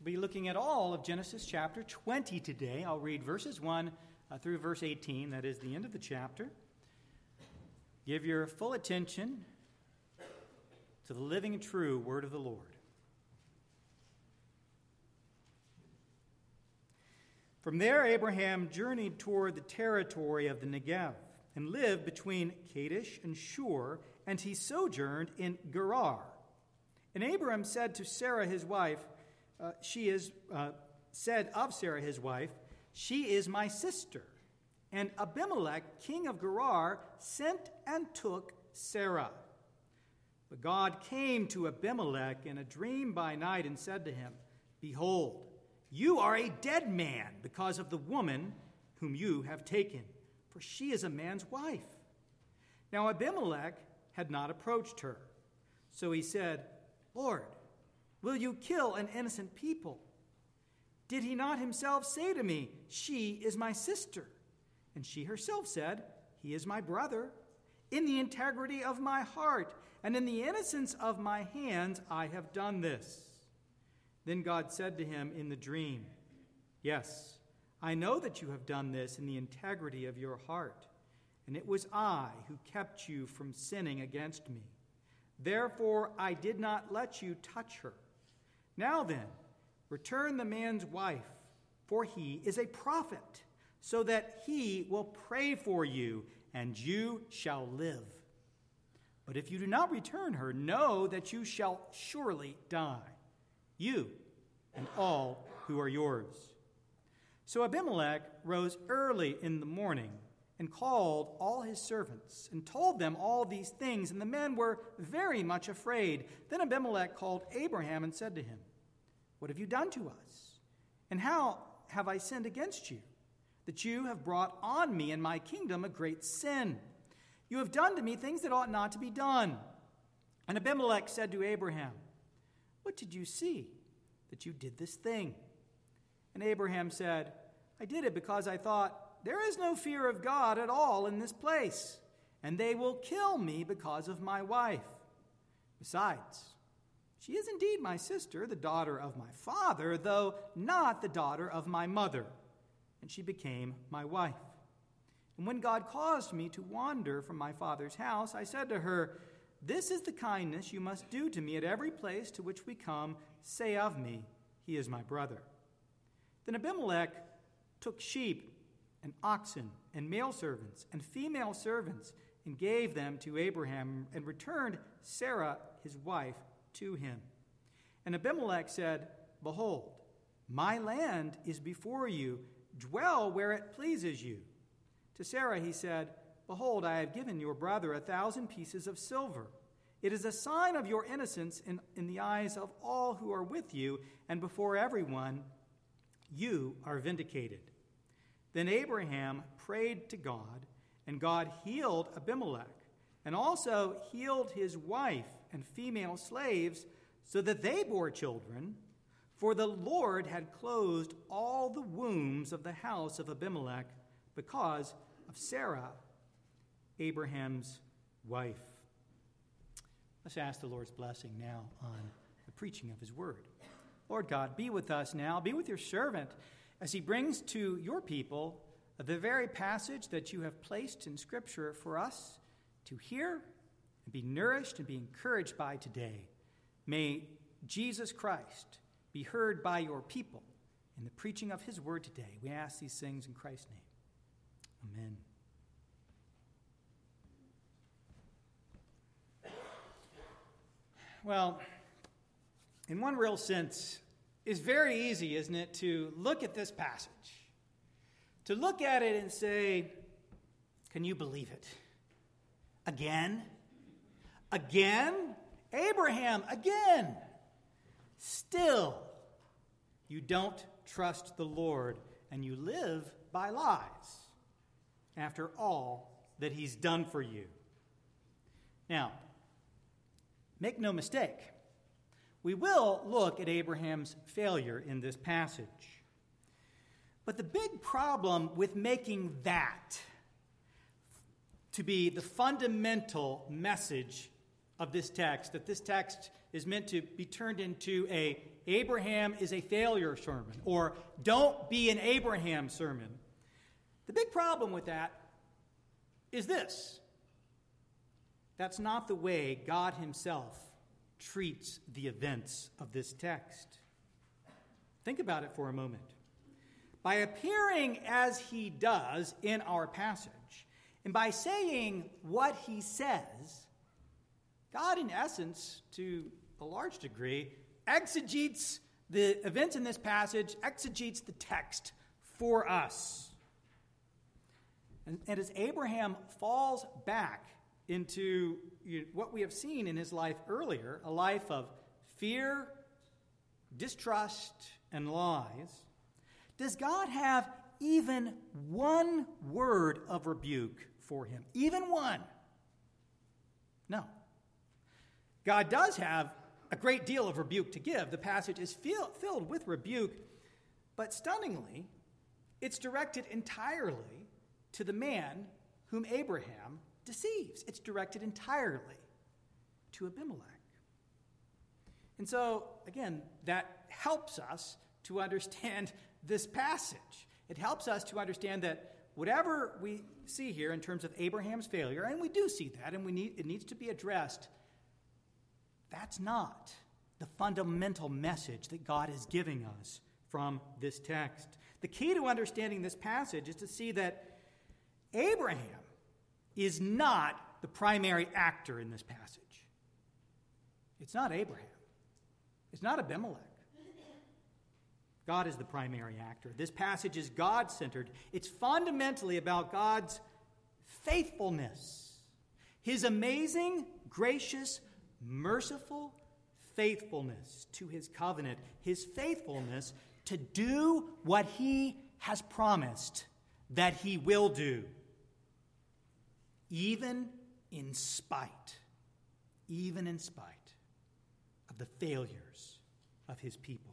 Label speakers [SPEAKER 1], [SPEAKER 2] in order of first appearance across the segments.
[SPEAKER 1] be looking at all of Genesis chapter 20 today. I'll read verses 1 through verse 18. That is the end of the chapter. Give your full attention to the living and true word of the Lord. From there, Abraham journeyed toward the territory of the Negev and lived between Kadesh and Shur, and he sojourned in Gerar. And Abraham said to Sarah his wife, said of Sarah his wife, "She is my sister." And Abimelech, king of Gerar, sent and took Sarah. But God came to Abimelech in a dream by night and said to him, "Behold, you are a dead man because of the woman whom you have taken, for she is a man's wife." Now Abimelech had not approached her. So he said, "Lord, will you kill an innocent people? Did he not himself say to me, 'She is my sister'? And she herself said, 'He is my brother.' In the integrity of my heart and in the innocence of my hands I have done this." Then God said to him in the dream, "Yes, I know that you have done this in the integrity of your heart, and it was I who kept you from sinning against me. Therefore I did not let you touch her. Now then, return the man's wife, for he is a prophet, so that he will pray for you, and you shall live. But if you do not return her, know that you shall surely die, you and all who are yours." So Abimelech rose early in the morning and called all his servants and told them all these things, and the men were very much afraid. Then Abimelech called Abraham and said to him, "What have you done to us? And how have I sinned against you, that you have brought on me and my kingdom a great sin? You have done to me things that ought not to be done." And Abimelech said to Abraham, "What did you see that you did this thing?" And Abraham said, "I did it because I thought, there is no fear of God at all in this place, and they will kill me because of my wife. Besides, she is indeed my sister, the daughter of my father, though not the daughter of my mother, and she became my wife. And when God caused me to wander from my father's house, I said to her, 'This is the kindness you must do to me at every place to which we come. Say of me, he is my brother.' Then Abimelech took sheep and oxen and male servants and female servants and gave them to Abraham and returned Sarah his wife to him. And Abimelech said, 'Behold, my land is before you. Dwell where it pleases you.' To Sarah he said, 'Behold, I have given your brother 1,000 pieces of silver. It is a sign of your innocence in the eyes of all who are with you, and before everyone you are vindicated.' Then Abraham prayed to God, and God healed Abimelech, and also healed his wife and female slaves, so that they bore children, for the Lord had closed all the wombs of the house of Abimelech because of Sarah, Abraham's wife." Let's ask the Lord's blessing now on the preaching of his word. Lord God, be with us now. Be with your servant as he brings to your people the very passage that you have placed in Scripture for us to hear and be nourished and be encouraged by today. May Jesus Christ be heard by your people in the preaching of his word today. We ask these things in Christ's name. Amen. Well, in one real sense, it's very easy, isn't it, to look at this passage, to look at it and say, can you believe it? Again? Again? Abraham, again? Still, you don't trust the Lord, and you live by lies after all that he's done for you. Now, make no mistake, we will look at Abraham's failure in this passage. But the big problem with making that to be the fundamental message of this text, that this text is meant to be turned into a Abraham is a failure sermon, or don't be an Abraham sermon. The big problem with that is this. That's not the way God himself treats the events of this text. Think about it for a moment. By appearing as he does in our passage, and by saying what he says, God, in essence, to a large degree, exegetes the events in this passage, exegetes the text for us. And as Abraham falls back into what we have seen in his life earlier, a life of fear, distrust, and lies, does God have even one word of rebuke for him? Even one? No. God does have a great deal of rebuke to give. The passage is filled with rebuke, but stunningly, it's directed entirely to the man whom Abraham deceives. It's directed entirely to Abimelech. And so, again, that helps us to understand this passage. It helps us to understand that whatever we see here in terms of Abraham's failure, and we do see that, and it needs to be addressed, that's not the fundamental message that God is giving us from this text. The key to understanding this passage is to see that Abraham is not the primary actor in this passage. It's not Abraham. It's not Abimelech. God is the primary actor. This passage is God-centered. It's fundamentally about God's faithfulness. His amazing, gracious, merciful faithfulness to his covenant. His faithfulness to do what he has promised that he will do. Even in spite of the failures of his people.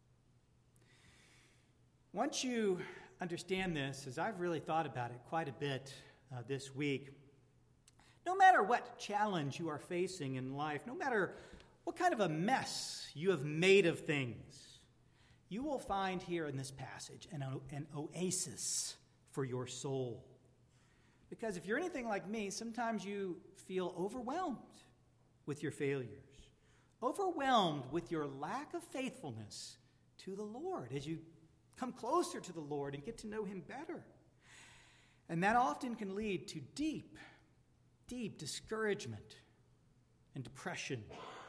[SPEAKER 1] Once you understand this, as I've really thought about it quite a bit this week, no matter what challenge you are facing in life, no matter what kind of a mess you have made of things, you will find here in this passage an oasis for your soul. Because if you're anything like me, sometimes you feel overwhelmed with your failures, overwhelmed with your lack of faithfulness to the Lord as you come closer to the Lord and get to know him better. And that often can lead to deep discouragement and depression.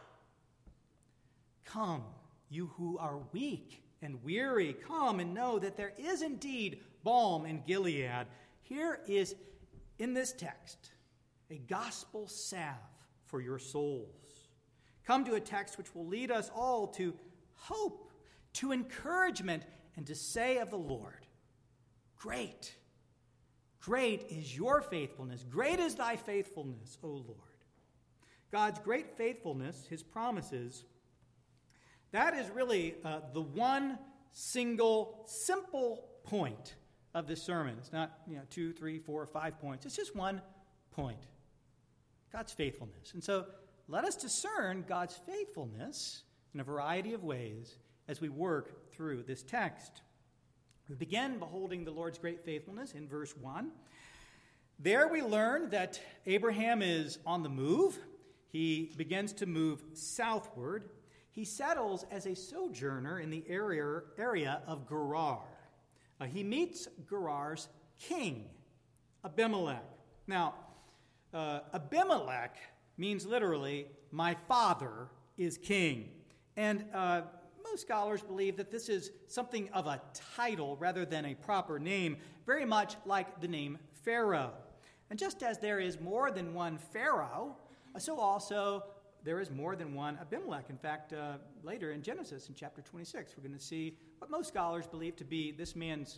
[SPEAKER 1] Come, you who are weak and weary, come and know that there is indeed balm in Gilead. Here is, in this text, a gospel salve for your souls. Come to a text which will lead us all to hope, to encouragement, and to say of the Lord, great is your faithfulness. Great is thy faithfulness, O Lord. God's great faithfulness, his promises, that is really the one single, simple point of this sermon. It's not 2, 3, 4, 5 points. It's just one point. God's faithfulness. And so let us discern God's faithfulness in a variety of ways as we work through this text. We begin beholding the Lord's great faithfulness in verse 1. There we learn that Abraham is on the move. He begins to move southward. He settles as a sojourner in the area of Gerar. He meets Gerar's king, Abimelech. Now, Abimelech means literally, my father is king. And most scholars believe that this is something of a title rather than a proper name, very much like the name Pharaoh. And just as there is more than one Pharaoh, so also there is more than one Abimelech. In fact, later in Genesis, in chapter 26, we're going to see what most scholars believe to be this man's,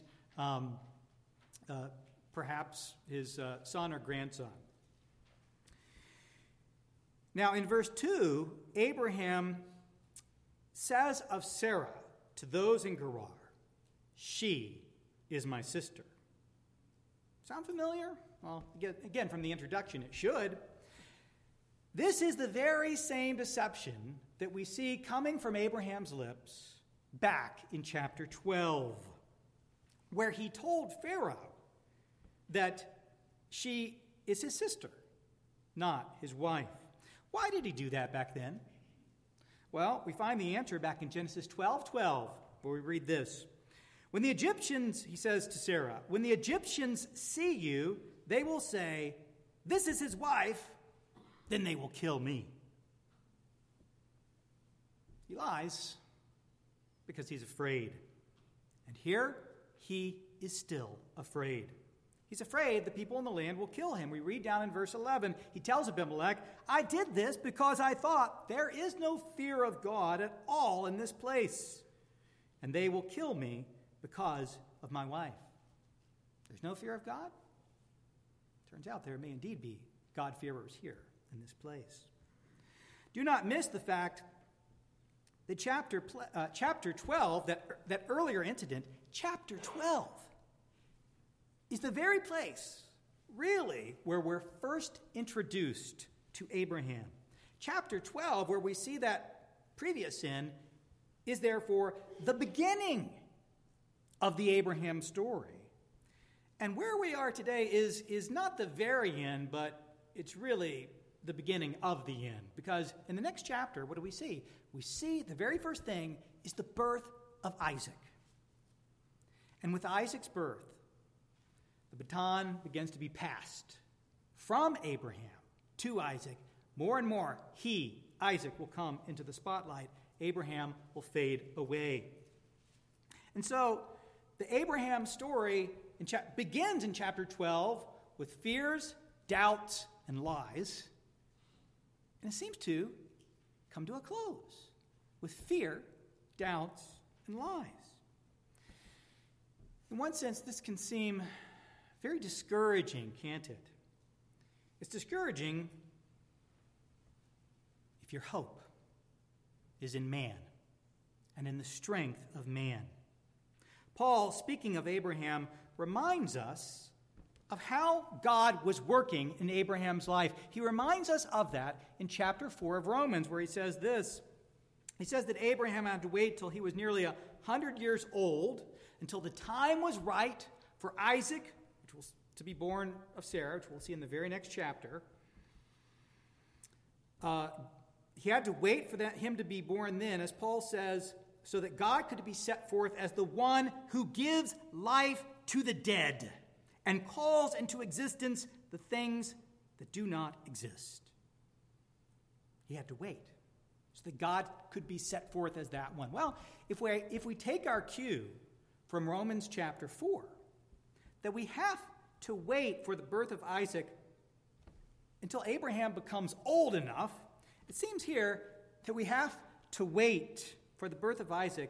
[SPEAKER 1] perhaps his son or grandson. Now, in verse 2, Abraham says of Sarah to those in Gerar, she is my sister. Sound familiar? Well, again, from the introduction, it should. This is the very same deception that we see coming from Abraham's lips back in chapter 12, where he told Pharaoh that she is his sister, not his wife. Why did he do that back then? Well, we find the answer back in Genesis 12:12, where we read this. When the Egyptians, he says to Sarah, when the Egyptians see you, they will say, this is his wife, then they will kill me. He lies because he's afraid. And here, he is still afraid. He's afraid the people in the land will kill him. We read down in verse 11, he tells Abimelech, I did this because I thought there is no fear of God at all in this place, and they will kill me because of my wife. There's no fear of God? Turns out there may indeed be God-fearers here in this place. Do not miss the fact that chapter 12, that earlier incident, chapter 12, is the very place, really, where we're first introduced to Abraham. Chapter 12, where we see that previous sin, is therefore the beginning of the Abraham story. And where we are today is not the very end, but it's really the beginning of the end. Because in the next chapter, what do we see? We see the very first thing is the birth of Isaac. And with Isaac's birth, the baton begins to be passed from Abraham to Isaac. More and more, Isaac, will come into the spotlight. Abraham will fade away. And so, the Abraham story begins in chapter 12 with fears, doubts, and lies. And it seems to come to a close with fear, doubts, and lies. In one sense, this can seem very discouraging, can't it? It's discouraging if your hope is in man and in the strength of man. Paul, speaking of Abraham, reminds us of how God was working in Abraham's life. He reminds us of that in chapter 4 of Romans, where he says this. He says that Abraham had to wait till he was nearly 100 years old, until the time was right for Isaac, which was to be born of Sarah, which we'll see in the very next chapter. He had to wait for him to be born then, as Paul says, so that God could be set forth as the one who gives life to the dead and calls into existence the things that do not exist. He had to wait so that God could be set forth as that one. Well, if we take our cue from Romans chapter 4, that we have to wait for the birth of Isaac until Abraham becomes old enough, it seems here that we have to wait for the birth of Isaac,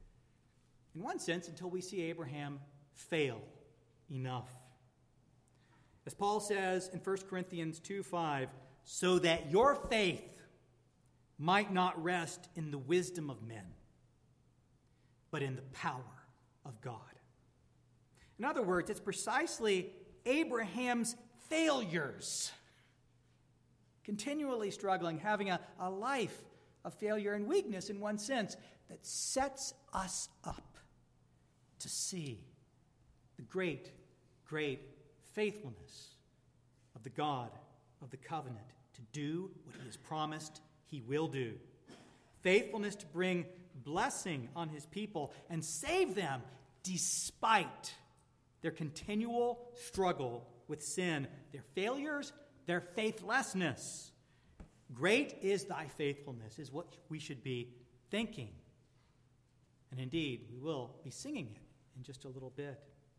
[SPEAKER 1] in one sense, until we see Abraham fail enough. As Paul says in 1 Corinthians 2:5, so that your faith might not rest in the wisdom of men, but in the power of God. In other words, it's precisely Abraham's failures, continually struggling, having a life of failure and weakness in one sense, that sets us up to see the great, great faithfulness of the God of the covenant to do what he has promised he will do. Faithfulness to bring blessing on his people and save them despite their continual struggle with sin, their failures, their faithlessness. Great is thy faithfulness, is what we should be thinking. And indeed, we will be singing it in just a little bit.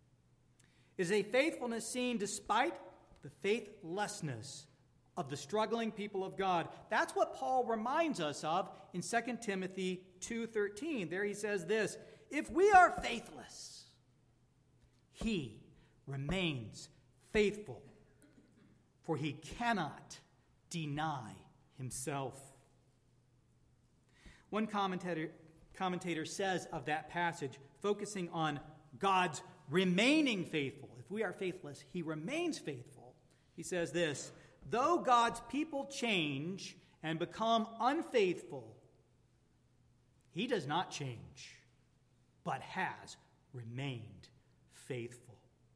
[SPEAKER 1] It is a faithfulness seen despite the faithlessness of the struggling people of God. That's what Paul reminds us of in 2 Timothy 2:13. There he says this, if we are faithless, he remains faithful, for he cannot deny himself. One commentator says of that passage, focusing on God's remaining faithful. If we are faithless, he remains faithful. He says this, though God's people change and become unfaithful, He does not change, but has remained faithful.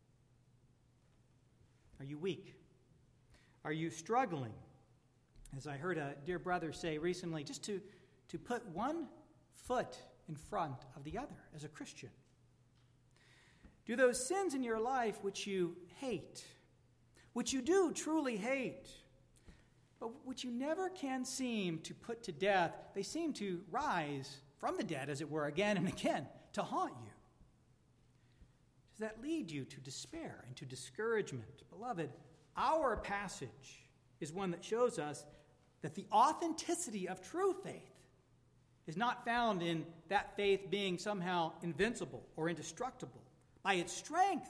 [SPEAKER 1] Are you weak? Are you struggling? As I heard a dear brother say recently, just to put one foot in front of the other as a Christian. Do those sins in your life which you hate, which you do truly hate, but which you never can seem to put to death, they seem to rise from the dead, as it were, again and again, to haunt you. Does that lead you to despair and to discouragement? Beloved, our passage is one that shows us that the authenticity of true faith is not found in that faith being somehow invincible or indestructible by its strength.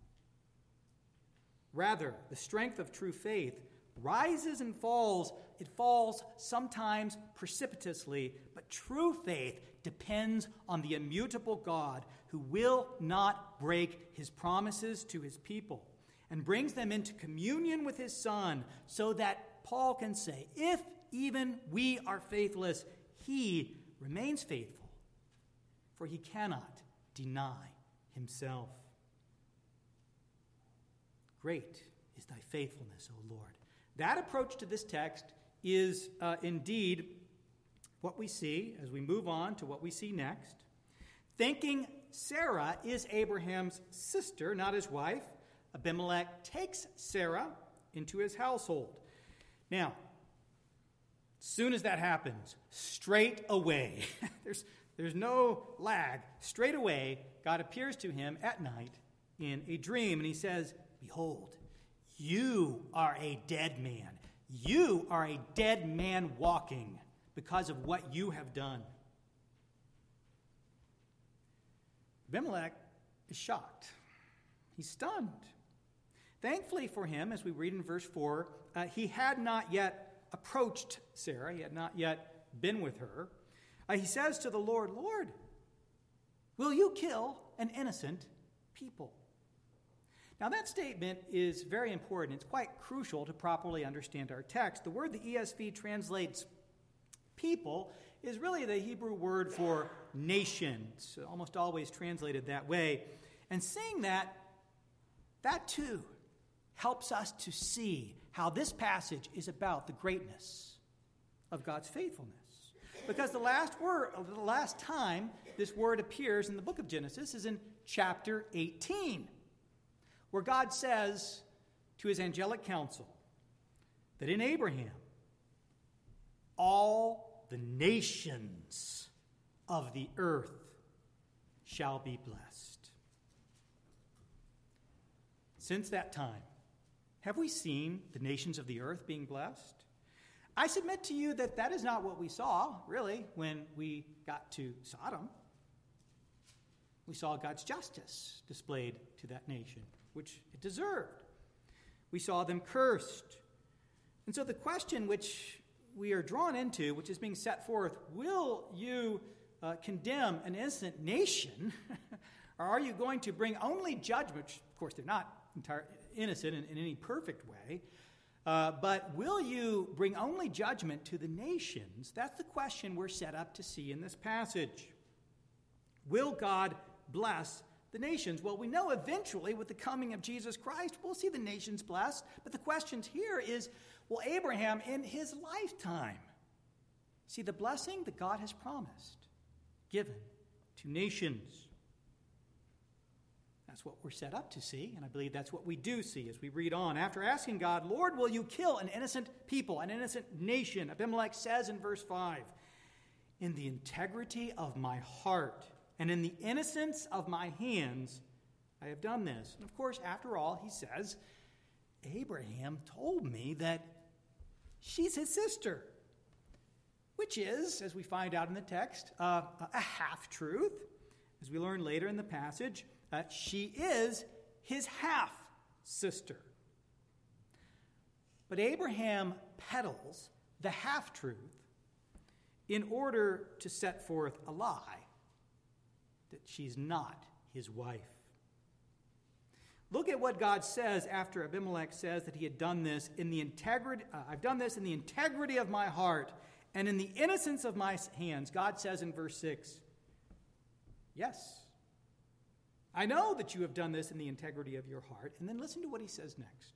[SPEAKER 1] Rather, the strength of true faith rises and falls. It falls sometimes precipitously, but true faith depends on the immutable God who will not break his promises to his people and brings them into communion with his Son so that Paul can say, if even we are faithless, he remains faithful, for he cannot deny himself. Great is thy faithfulness, O Lord. That approach to this text is indeed what we see as we move on to what we see next. Thinking Sarah is Abraham's sister, not his wife, Abimelech takes Sarah into his household. Now, as soon as that happens, straight away, there's no lag, straight away, God appears to him at night in a dream, and he says, behold, you are a dead man. You are a dead man walking because of what you have done. Abimelech is shocked. He's stunned. Thankfully for him, as we read in verse 4, he had not yet approached Sarah. He had not yet been with her. He says to the Lord, Lord, will you kill an innocent people? Now that statement is very important. It's quite crucial to properly understand our text. The word the ESV translates people is really the Hebrew word for nation. It's almost always translated that way. And seeing that too helps us to see how this passage is about the greatness of God's faithfulness. Because the last time this word appears in the book of Genesis is in chapter 18, where God says to his angelic council that in Abraham, all the nations of the earth shall be blessed. Since that time, have we seen the nations of the earth being blessed? I submit to you that that is not what we saw, really, when we got to Sodom. We saw God's justice displayed to that nation, which it deserved. We saw them cursed. And so the question which we are drawn into, which is being set forth, will you condemn an innocent nation, or are you going to bring only judgment? Which, of course, they're not innocent in any perfect way. But will you bring only judgment to the nations? That's the question we're set up to see in this passage. Will God bless the nations? Well, we know eventually with the coming of Jesus Christ, we'll see the nations blessed. But the question here is, will Abraham in his lifetime see the blessing that God has promised, given to nations? That's what we're set up to see, and I believe that's what we do see as we read on. After asking God, Lord, will you kill an innocent people, an innocent nation? Abimelech says in verse 5, in the integrity of my heart and in the innocence of my hands, I have done this. And of course, after all, he says, Abraham told me that she's his sister, which is, as we find out in the text, a half-truth. As we learn later in the passage, she is his half-sister. But Abraham peddles the half-truth in order to set forth a lie that she's not his wife. Look at what God says after Abimelech says that he had done this in the integrity. I've done this in the integrity of my heart and in the innocence of my hands. God says in verse 6, yes, I know that you have done this in the integrity of your heart. And then listen to what he says next.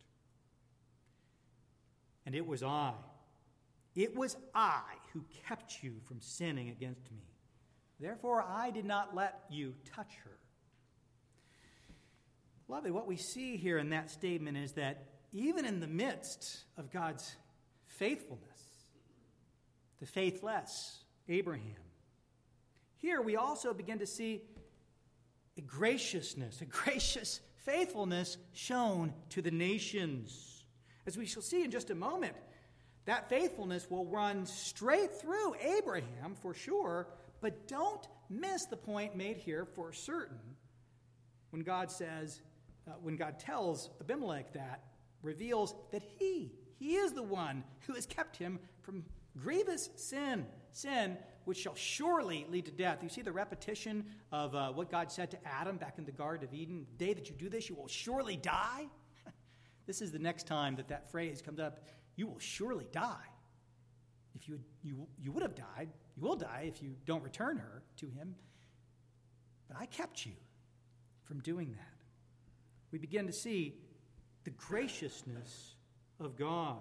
[SPEAKER 1] And it was I who kept you from sinning against me. Therefore, I did not let you touch her. Beloved, what we see here in that statement is that even in the midst of God's faithfulness, the faithless Abraham, here we also begin to see a graciousness, a gracious faithfulness shown to the nations. As we shall see in just a moment, that faithfulness will run straight through Abraham for sure, but don't miss the point made here for certain when God says, when God tells Abimelech that, reveals that he is the one who has kept him from grievous sin which shall surely lead to death. You see the repetition of what God said to Adam back in the Garden of Eden, the day that you do this, you will surely die. This is the next time that phrase comes up, you will surely die. If you would have died, you will die if you don't return her to him. But I kept you from doing that. We begin to see the graciousness of God.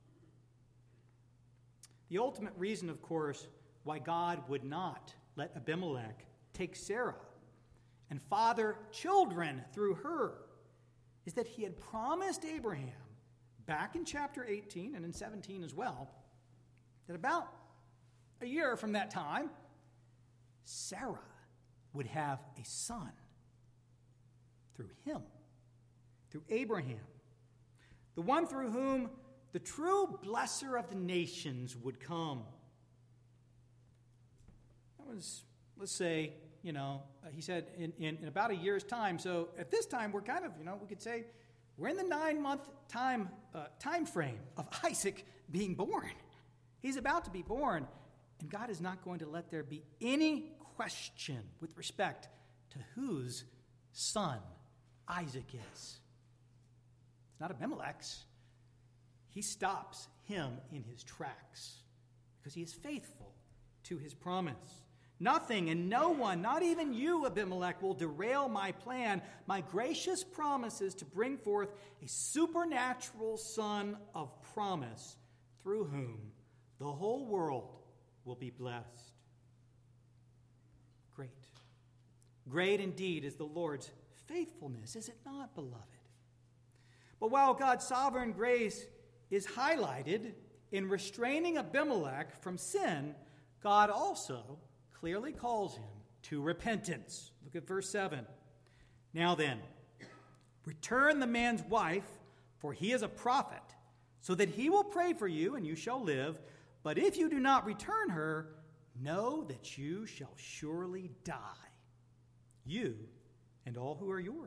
[SPEAKER 1] The ultimate reason, of course, why God would not let Abimelech take Sarah and father children through her is that he had promised Abraham, back in chapter 18 and in 17 as well, that about a year from that time, Sarah would have a son through him, through Abraham, the one through whom the true blesser of the nations would come. That was, let's say, he said in about a year's time. So at this time, we're kind of, we could say, we're in the 9-month time frame of Isaac being born. He's about to be born, and God is not going to let there be any question with respect to whose son Isaac is. It's not Abimelech's. He stops him in his tracks because he is faithful to his promise. Nothing and no one, not even you, Abimelech, will derail my plan, my gracious promises to bring forth a supernatural son of promise through whom the whole world will be blessed. Great. Great indeed is the Lord's faithfulness, is it not, beloved? But while God's sovereign grace is highlighted in restraining Abimelech from sin, God also clearly calls him to repentance. Look at verse 7. Now then, return the man's wife, for he is a prophet, so that he will pray for you and you shall live. But if you do not return her, know that you shall surely die, you and all who are yours.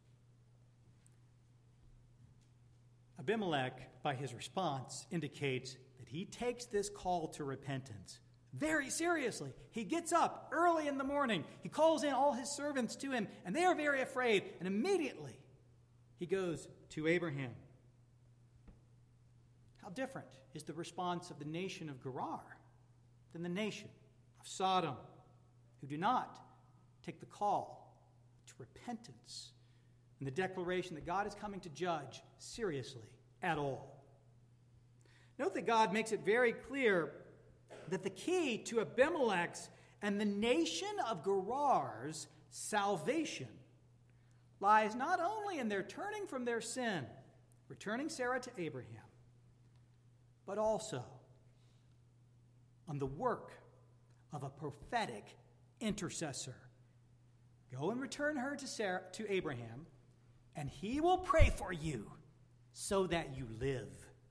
[SPEAKER 1] Abimelech, by his response, indicates that he takes this call to repentance very seriously. He gets up early in the morning. He calls in all his servants to him, and they are very afraid. And immediately, he goes to Abraham. How different is the response of the nation of Gerar than the nation of Sodom, who do not take the call to repentance and the declaration that God is coming to judge seriously at all. Note that God makes it very clear that the key to Abimelech's and the nation of Gerar's salvation lies not only in their turning from their sin, returning Sarah to Abraham, but also on the work of a prophetic intercessor. Go and return her to Abraham, and he will pray for you so that you live.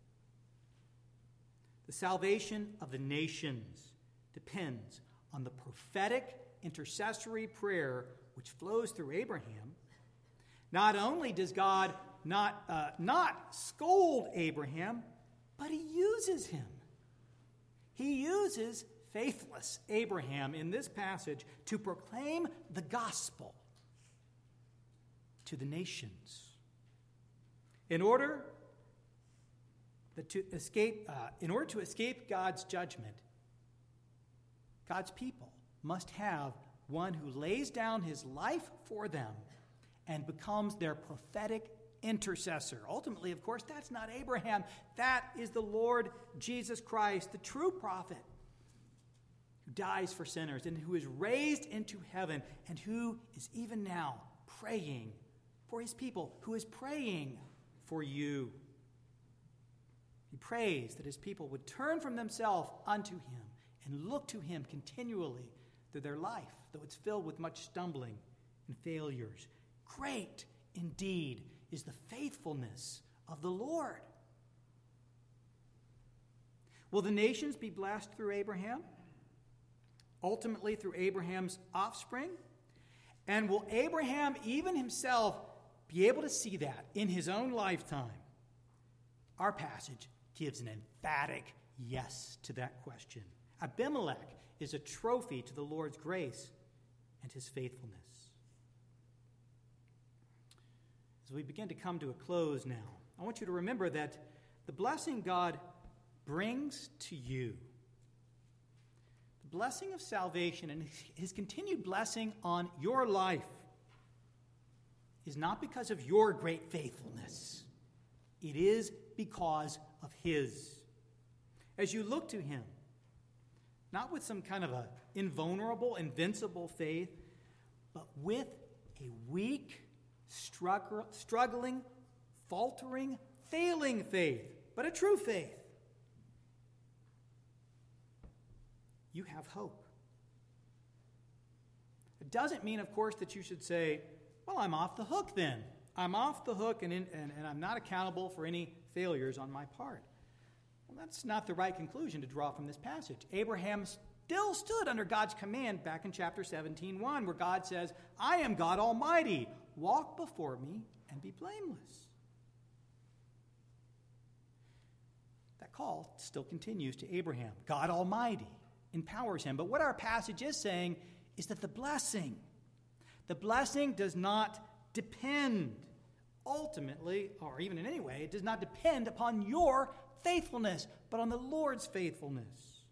[SPEAKER 1] The salvation of the nations depends on the prophetic intercessory prayer which flows through Abraham. Not only does God not scold Abraham, but he uses him. He uses faithless Abraham in this passage to proclaim the gospel to the nations. In order to escape God's judgment, God's people must have one who lays down his life for them and becomes their prophetic intercessor. Ultimately, of course, that's not Abraham. That is the Lord Jesus Christ, the true prophet, who dies for sinners and who is raised into heaven and who is even now praying for his people, who is praying for you. He prays that his people would turn from themselves unto him and look to him continually through their life, though it's filled with much stumbling and failures. Great indeed is the faithfulness of the Lord. Will the nations be blessed through Abraham? Ultimately through Abraham's offspring? And will Abraham even himself be able to see that in his own lifetime? Our passage gives an emphatic yes to that question. Abimelech is a trophy to the Lord's grace and his faithfulness. As we begin to come to a close now, I want you to remember that the blessing God brings to you, the blessing of salvation and his continued blessing on your life, is not because of your great faithfulness. It is because of his. As you look to him, not with some kind of a invulnerable, invincible faith, but with a weak, struggling, faltering, failing faith, but a true faith, you have hope. It doesn't mean, of course, that you should say, well, I'm off the hook then. I'm off the hook and I'm not accountable for any failures on my part. Well, that's not the right conclusion to draw from this passage. Abraham still stood under God's command back in chapter 17:1, where God says, I am God Almighty. Walk before me and be blameless. That call still continues to Abraham. God Almighty empowers him. But what our passage is saying is that the blessing does not depend ultimately, or even in any way, it does not depend upon your faithfulness, but on the Lord's faithfulness.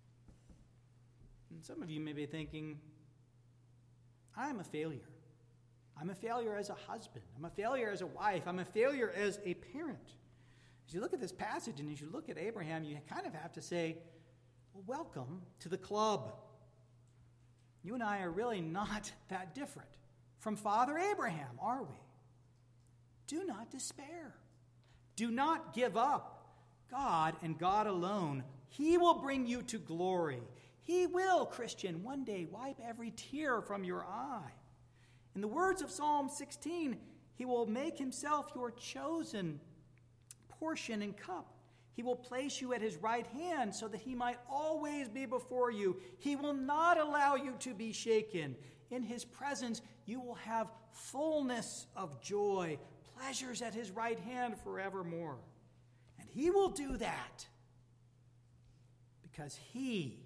[SPEAKER 1] And some of you may be thinking, I'm a failure. I'm a failure as a husband. I'm a failure as a wife. I'm a failure as a parent. As you look at this passage and as you look at Abraham, you kind of have to say, well, welcome to the club. You and I are really not that different from Father Abraham, are we? Do not despair. Do not give up. God and God alone, he will bring you to glory. He will, Christian, one day wipe every tear from your eye. In the words of Psalm 16, he will make himself your chosen portion and cup. He will place you at his right hand so that he might always be before you. He will not allow you to be shaken. In his presence, you will have fullness of joy, pleasures at his right hand forevermore. And he will do that because he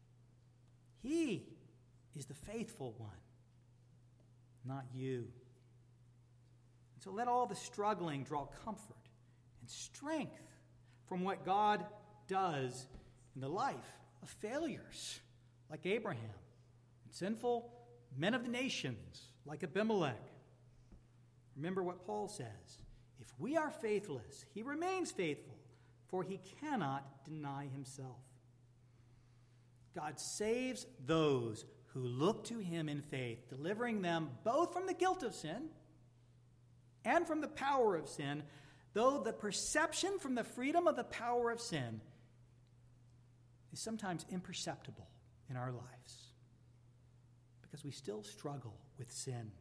[SPEAKER 1] is the faithful one, not you. And so let all the struggling draw comfort and strength from what God does in the life of failures like Abraham, and sinful men of the nations like Abimelech. Remember what Paul says, if we are faithless, he remains faithful, for he cannot deny himself. God saves those who look to him in faith, delivering them both from the guilt of sin and from the power of sin, though the perception from the freedom of the power of sin is sometimes imperceptible in our lives because we still struggle with sin.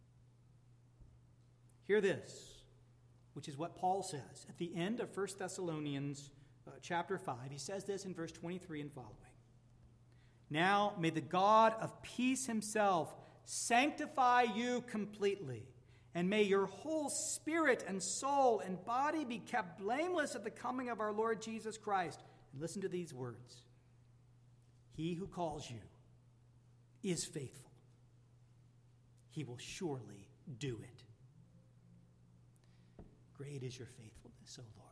[SPEAKER 1] Hear this, which is what Paul says at the end of 1 Thessalonians chapter 5. He says this in verse 23 and following. Now may the God of peace himself sanctify you completely, and may your whole spirit and soul and body be kept blameless at the coming of our Lord Jesus Christ. And listen to these words. He who calls you is faithful. He will surely do it. Great is your faithfulness, O Lord.